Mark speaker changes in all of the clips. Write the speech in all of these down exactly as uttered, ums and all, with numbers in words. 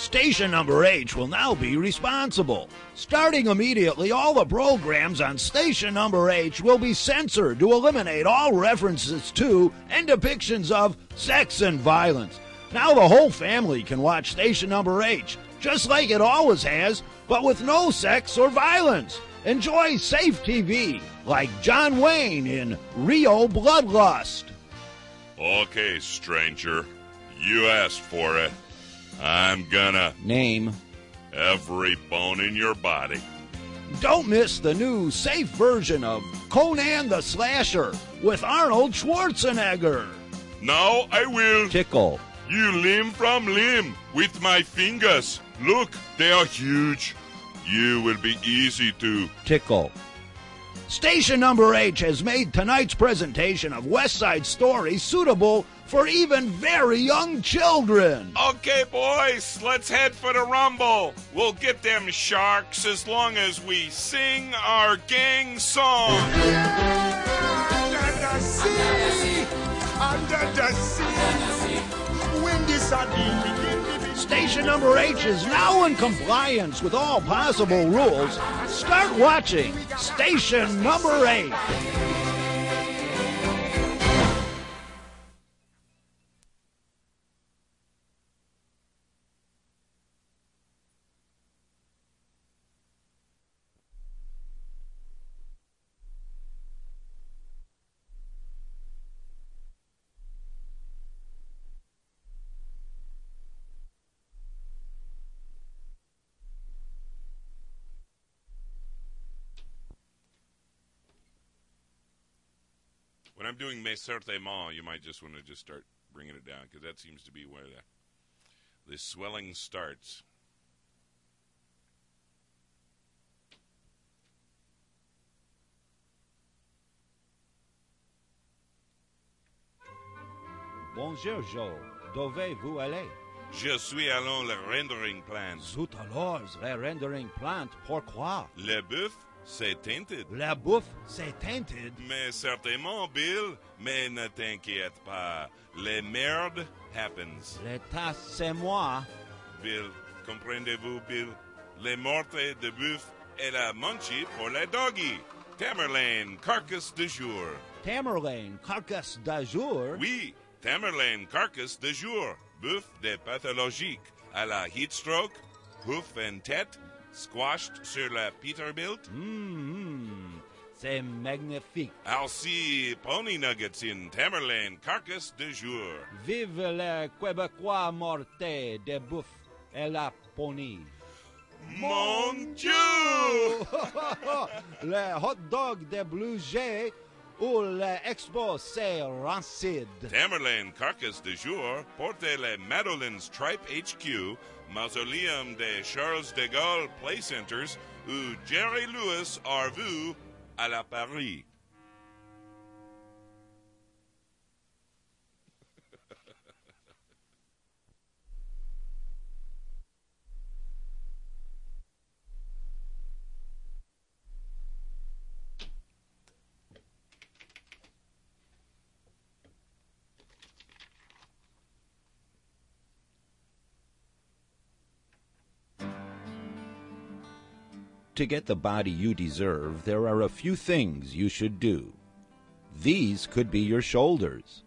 Speaker 1: Station Number H will now be responsible. Starting immediately, all the programs on Station Number H will be censored to eliminate all references to and depictions of sex and violence. Now the whole family can watch Station Number H, just like it always has, but with no sex or violence. Enjoy safe T V, like John Wayne in Rio Bloodlust.
Speaker 2: Okay, stranger, you asked for it. I'm gonna
Speaker 1: name
Speaker 2: every bone in your body.
Speaker 1: Don't miss the new safe version of Conan the Slasher with Arnold Schwarzenegger.
Speaker 2: Now I will
Speaker 1: tickle
Speaker 2: you limb from limb with my fingers. Look, they are huge. You will be easy to
Speaker 1: tickle. Station Number H has made tonight's presentation of West Side Story suitable for even very young children.
Speaker 2: Okay, boys, let's head for the Rumble. We'll get them sharks as long as we sing our gang song.
Speaker 3: Under the sea, under the sea, when the sardine begin to be...
Speaker 1: Station Number H is now in compliance with all possible rules. Start watching Station Number H.
Speaker 2: When I'm doing Mes Certainement, you might just want to just start bringing it down, because that seems to be where the, the swelling starts.
Speaker 1: Bonjour, Joe. Dove vous allez?
Speaker 2: Je suis allons le rendering plant.
Speaker 1: Zut alors, le rendering plant, pourquoi?
Speaker 2: Le bœuf, c'est tainted.
Speaker 1: La bouffe, c'est tainted.
Speaker 2: Mais certainement, Bill. Mais ne t'inquiète pas. Les merdes happens.
Speaker 1: L'état, c'est moi.
Speaker 2: Bill, comprenez-vous, Bill? Les mortes de bœuf et la munchie pour les doggies. Tamerlane, carcasse de jour.
Speaker 1: Tamerlane, carcasse de jour?
Speaker 2: Oui, Tamerlane, carcasse de jour. Bœuf de pathologique à la heat stroke, hoof and tête, squashed sur la Peterbilt.
Speaker 1: Mmh, c'est magnifique.
Speaker 2: Alcy pony nuggets in Tamerlane, carcasse de jour.
Speaker 1: Vive le Québécois morté de bouffe et la pony.
Speaker 2: Mon Dieu!
Speaker 1: Le hot dog de Blue Jay ou l'expo c'est rancide.
Speaker 2: Tamerlane, carcasse de jour, porte le Madeleine Stripe H Q, mausoleum de Charles de Gaulle Play Centers, où Jerry Lewis are vu à la Paris.
Speaker 1: To get the body you deserve, there are a few things you should do. These could be your shoulders.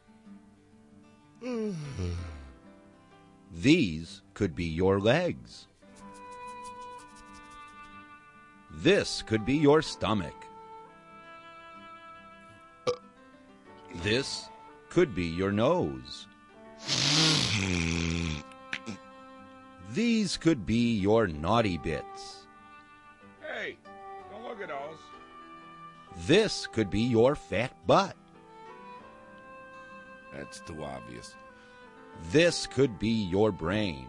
Speaker 1: These could be your legs. This could be your stomach. This could be your nose. These could be your naughty bits.
Speaker 4: Hey, don't look at those.
Speaker 1: This could be your fat butt.
Speaker 4: That's too obvious.
Speaker 1: This could be your brain.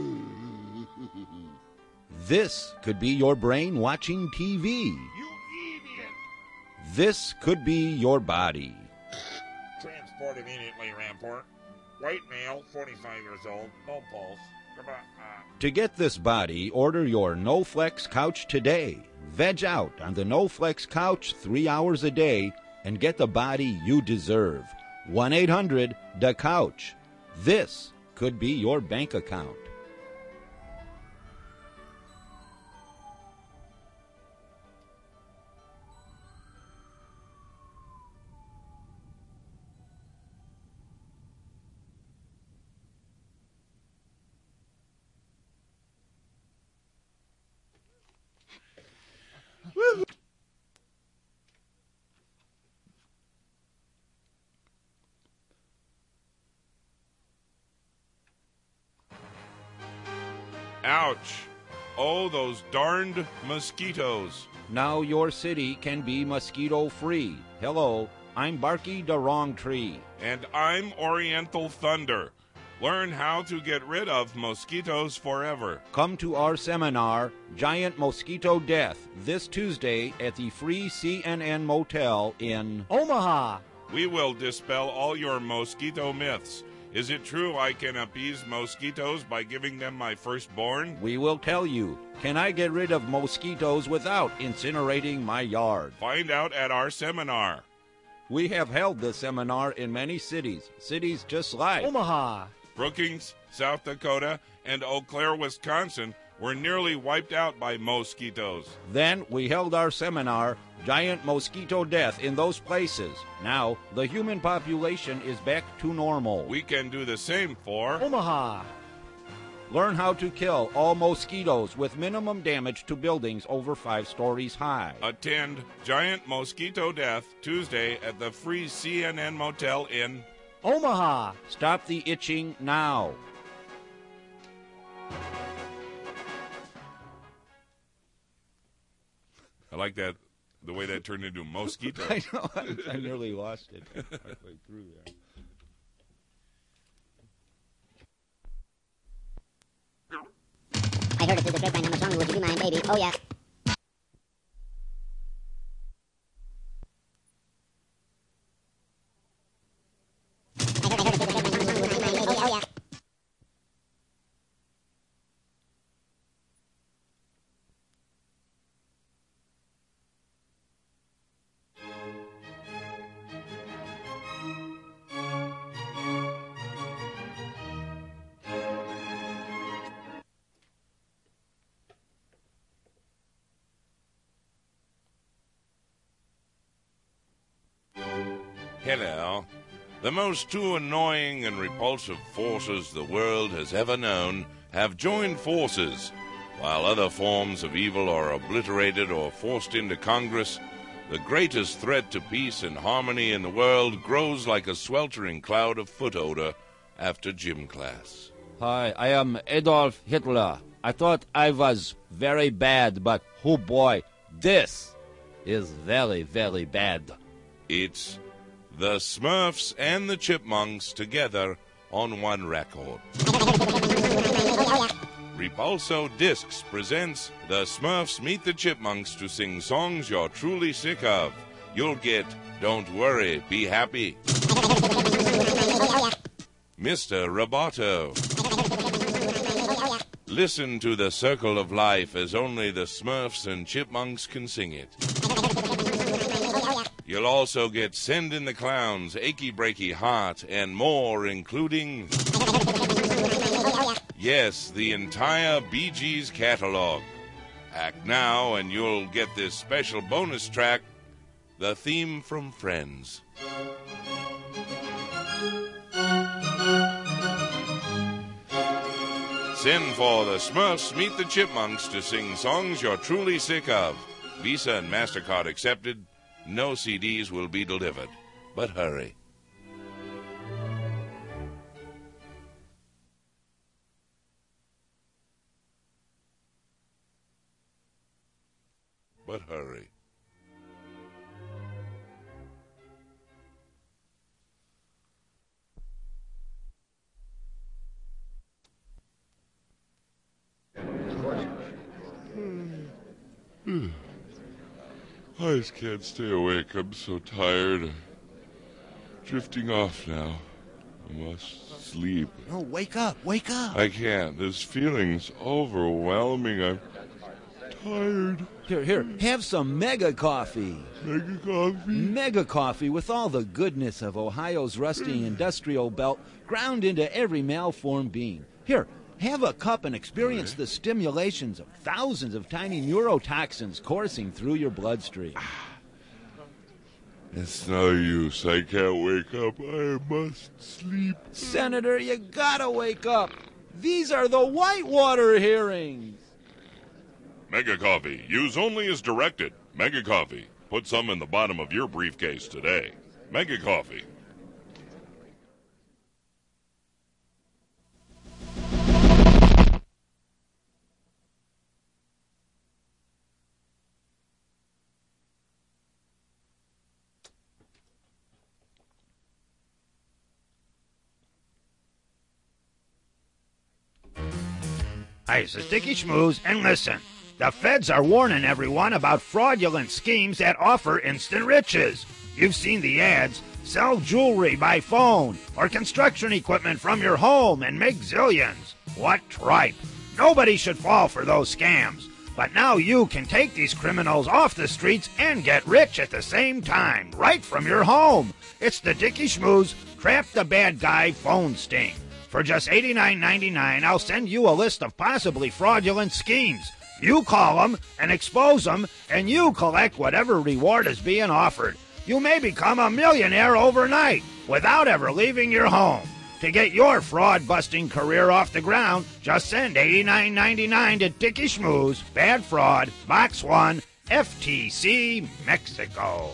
Speaker 1: This could be your brain watching T V.
Speaker 4: You idiot!
Speaker 1: This could be your body.
Speaker 4: Transport immediately, Rampart. White male, forty-five years old, no pulse. Come on. Uh.
Speaker 1: To get this body, order your NoFlex couch today. Veg out on the NoFlex couch three hours a day and get the body you deserve. one eight hundred D E C O U C H. This could be your bank account.
Speaker 2: Ouch. Oh, those darned mosquitoes.
Speaker 1: Now your city can be mosquito-free. Hello, I'm Barky the Wrong Tree.
Speaker 2: And I'm Oriental Thunder. Learn how to get rid of mosquitoes forever.
Speaker 1: Come to our seminar, Giant Mosquito Death, this Tuesday at the free C N N Motel in
Speaker 5: Omaha.
Speaker 2: We will dispel all your mosquito myths. Is it true I can appease mosquitoes by giving them my firstborn?
Speaker 1: We will tell you. Can I get rid of mosquitoes without incinerating my yard?
Speaker 2: Find out at our seminar.
Speaker 1: We have held this seminar in many cities, cities just like
Speaker 5: Omaha.
Speaker 2: Brookings, South Dakota, and Eau Claire, Wisconsin were nearly wiped out by mosquitoes.
Speaker 1: Then we held our seminar, Giant Mosquito Death, in those places. Now, the human population is back to normal.
Speaker 2: We can do the same for
Speaker 5: Omaha.
Speaker 1: Learn how to kill all mosquitoes with minimum damage to buildings over five stories high.
Speaker 2: Attend Giant Mosquito Death Tuesday at the free C N N Motel in
Speaker 5: Omaha.
Speaker 1: Stop the itching now.
Speaker 2: I like that, the way that turned into mosquito.
Speaker 1: I know, I, I nearly lost it halfway through there.
Speaker 6: I heard it through the grapevine on the song, Would You Be Mine, Baby? Oh, yeah. I heard, I heard it through the grapevine on the song, Would You Be Mine, Baby? Oh, yeah.
Speaker 2: Hello. The most two annoying and repulsive forces the world has ever known have joined forces. While other forms of evil are obliterated or forced into Congress, the greatest threat to peace and harmony in the world grows like a sweltering cloud of foot odor after gym class.
Speaker 1: Hi, I am Adolf Hitler. I thought I was very bad, but oh boy, this is very, very bad.
Speaker 2: It's the Smurfs and the Chipmunks together on one record. Repulso Discs presents the Smurfs Meet the Chipmunks to sing songs you're truly sick of. You'll get Don't Worry, Be Happy, Mister Roboto. Listen to the circle of life as only the Smurfs and Chipmunks can sing it. You'll also get Send in the Clowns, Achy Breaky Heart, and more, including, yes, the entire Bee Gees catalog. Act now and you'll get this special bonus track, the theme from Friends. Send for the Smurfs Meet the Chipmunks to sing songs you're truly sick of. Visa and MasterCard accepted. No C Ds will be delivered, but hurry. But hurry. I just can't stay awake. I'm so tired. Drifting off now. I must sleep.
Speaker 1: No, wake up, wake up.
Speaker 2: I can't. This feeling's overwhelming. I'm tired.
Speaker 1: Here, here, have some Mega Coffee.
Speaker 2: Mega coffee?
Speaker 1: Mega Coffee with all the goodness of Ohio's rusty industrial belt ground into every malformed being. Here, have a cup and experience the stimulations of thousands of tiny neurotoxins coursing through your bloodstream.
Speaker 2: It's no use. I can't wake up. I must sleep.
Speaker 1: Senator, you gotta wake up. These are the Whitewater hearings.
Speaker 2: Mega Coffee. Use only as directed. Mega Coffee. Put some in the bottom of your briefcase today. Mega Coffee.
Speaker 1: Hi, this is Dickie Schmooze, and listen. The feds are warning everyone about fraudulent schemes that offer instant riches. You've seen the ads. Sell jewelry by phone or construction equipment from your home and make zillions. What tripe. Nobody should fall for those scams. But now you can take these criminals off the streets and get rich at the same time, right from your home. It's the Dickie Schmooze Trap the Bad Guy phone sting. For just eighty-nine ninety-nine, I'll send you a list of possibly fraudulent schemes. You call them and expose them, and you collect whatever reward is being offered. You may become a millionaire overnight without ever leaving your home. To get your fraud-busting career off the ground, just send eighty-nine ninety-nine to Dickie Schmooze, Bad Fraud, Box one, F T C, Mexico.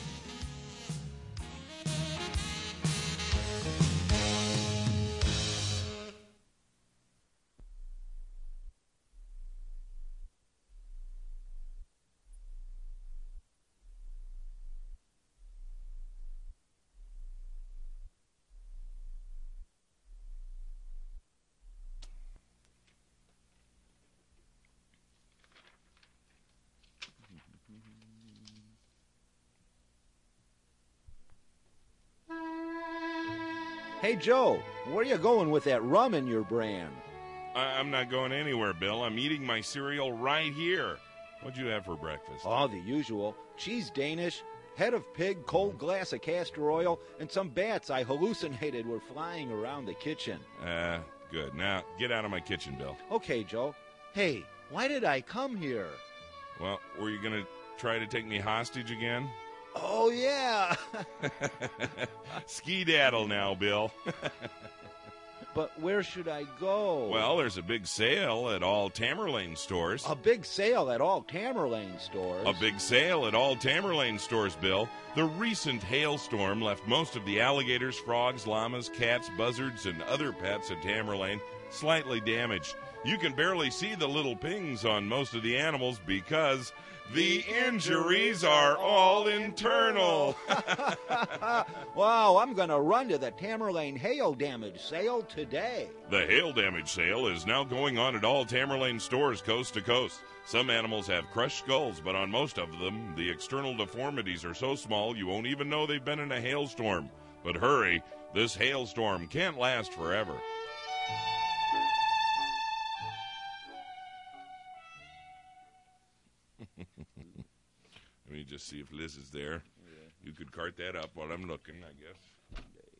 Speaker 1: Hey, Joe, where you going with that rum in your brand?
Speaker 2: I- I'm not going anywhere, Bill. I'm eating my cereal right here. What'd you have for breakfast?
Speaker 1: Oh, the usual. Cheese Danish, head of pig, cold glass of castor oil, and some bats I hallucinated were flying around the kitchen.
Speaker 2: Uh, good. Now, get out of my kitchen, Bill.
Speaker 1: Okay, Joe. Hey, why did I come here?
Speaker 2: Well, were you going to try to take me hostage again?
Speaker 1: Oh, yeah.
Speaker 2: Ski-daddle now, Bill.
Speaker 1: But where should I go?
Speaker 2: Well, there's a big sale at all Tamerlane stores.
Speaker 1: A big sale at all Tamerlane stores.
Speaker 2: A big sale at all Tamerlane stores, Bill. The recent hailstorm left most of the alligators, frogs, llamas, cats, buzzards, and other pets at Tamerlane slightly damaged. You can barely see the little pings on most of the animals because the injuries are all internal.
Speaker 1: Wow, I'm going to run to the Tamerlane hail damage sale today.
Speaker 2: The hail damage sale is now going on at all Tamerlane stores coast to coast. Some animals have crushed skulls, but on most of them, the external deformities are so small you won't even know they've been in a hailstorm. But hurry, this hailstorm can't last forever. Let me just see if Liz is there. Yeah. You could cart that up while I'm looking, I guess.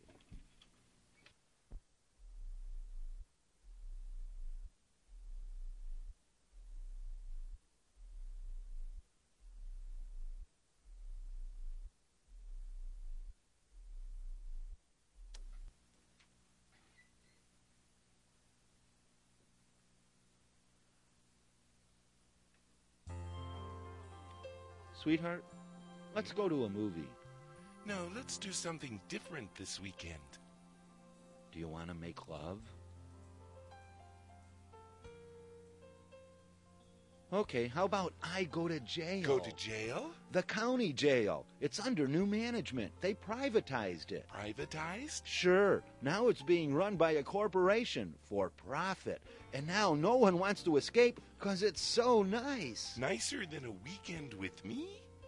Speaker 1: Sweetheart, let's go to a movie.
Speaker 2: No, let's do something different this weekend.
Speaker 1: Do you want to make love? Okay, how about I go to jail?
Speaker 2: Go to jail?
Speaker 1: The county jail. It's under new management. They privatized it.
Speaker 2: Privatized?
Speaker 1: Sure. Now it's being run by a corporation for profit. And now no one wants to escape because it's so nice.
Speaker 2: Nicer than a weekend with me?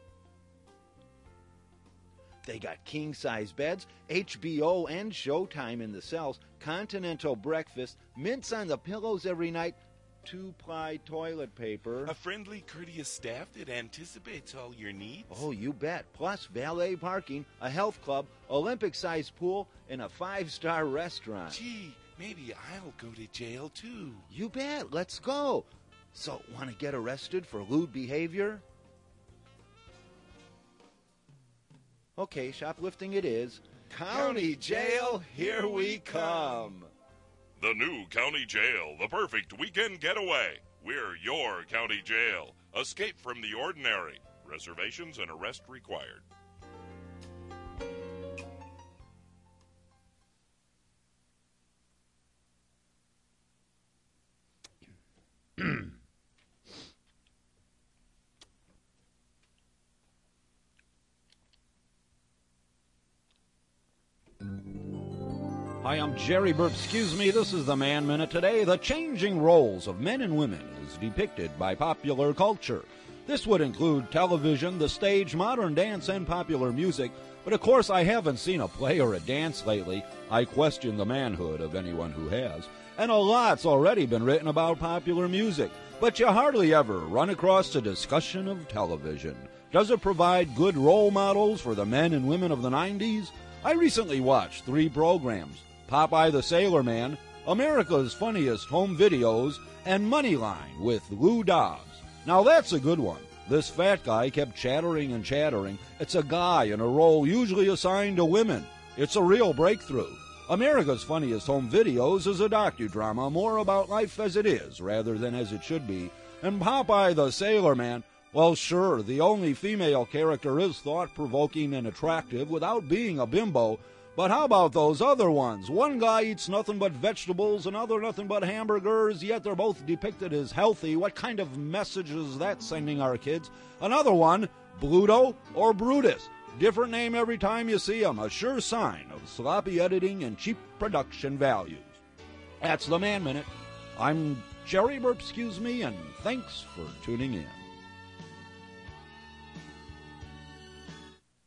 Speaker 1: They got king-size beds, H B O and Showtime in the cells, continental breakfast, mints on the pillows every night, two-ply toilet paper.
Speaker 2: A friendly, courteous staff that anticipates all your needs?
Speaker 1: Oh, you bet. Plus valet parking, a health club, Olympic-sized pool, and a five-star restaurant.
Speaker 2: Gee, maybe I'll go to jail, too.
Speaker 1: You bet. Let's go. So, want to get arrested for lewd behavior? Okay, shoplifting it is. County jail, here we come.
Speaker 2: The new county jail, the perfect weekend getaway. We're your county jail. Escape from the ordinary. Reservations and arrest required.
Speaker 1: Hi, I'm Jerry Burp. Excuse me, this is the Man Minute. Today, the changing roles of men and women is depicted by popular culture. This would include television, the stage, modern dance, and popular music. But of course, I haven't seen a play or a dance lately. I question the manhood of anyone who has. And a lot's already been written about popular music. But you hardly ever run across a discussion of television. Does it provide good role models for the men and women of the nineties? I recently watched three programs: Popeye the Sailor Man, America's Funniest Home Videos, and Moneyline with Lou Dobbs. Now that's a good one. This fat guy kept chattering and chattering. It's a guy in a role usually assigned to women. It's a real breakthrough. America's Funniest Home Videos is a docudrama more about life as it is rather than as it should be. And Popeye the Sailor Man, well, sure, the only female character is thought-provoking and attractive without being a bimbo. But how about those other ones? One guy eats nothing but vegetables, another nothing but hamburgers, yet they're both depicted as healthy. What kind of message is that sending our kids? Another one, Bluto or Brutus. Different name every time you see them. A sure sign of sloppy editing and cheap production values. That's the Man Minute. I'm Jerry Burp, excuse me, and thanks for tuning in.